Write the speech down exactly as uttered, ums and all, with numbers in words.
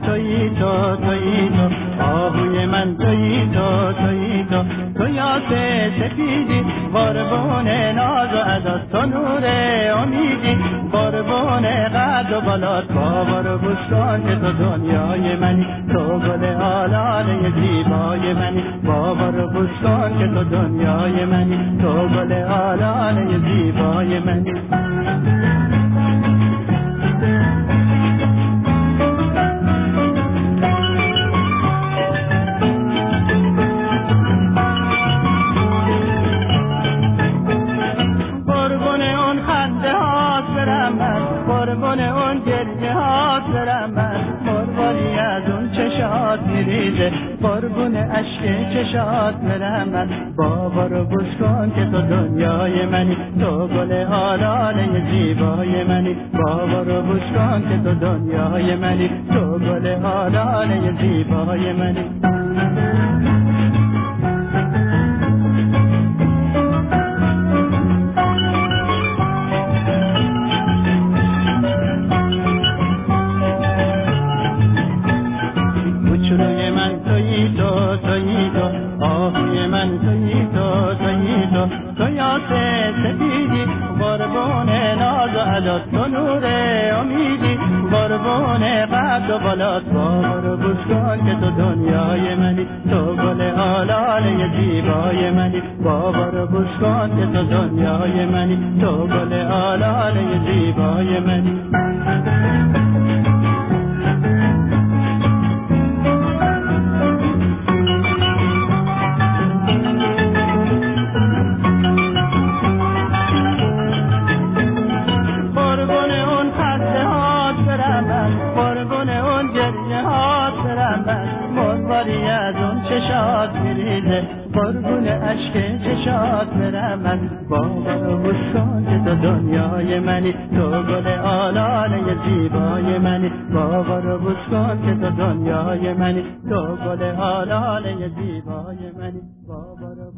تویی تو تویی تو آهوی من تویی تو تویی تو تو یاس سفیدی قربون ناز و عدد تو نور امیدی قربون قد و بالات باور و بستان که تو دنیای منی تو گل آلاله زیبای منی باور و بستان که تو دنیای منی تو گل آلاله زیبای منی قربون اون گریه هات برم من مرواری از اون چشات میریزه قربون عشق چشات برم من بابا رو بوس کن که تو دنیای منی تو گل آلاله زیبای منی بابا رو بوس کن که تو دنیای منی تو گل آلاله زیبای منی چونوی من تویی تو تویی تو آهوی من تویی تو تویی تو تو یاس سفیدی قربون ناز و عدد تو نور امیدی قربون قد و بالات باور و بوس کن که تو دنیای منی تو گل آلاله زیبای منی باور و بوس کن که تو دنیای منی تو گل آلاله زیبای منی قربون اون گریه هات برم من مرواری از اون چشات میریزه قربون عشق چشات برم من بابا رو بوس کن که تو دنیای منی تو گل آلاله زیبای منی بابا رو بوس کن که تو دنیای منی تو گل آلاله زیبای منی بابا رو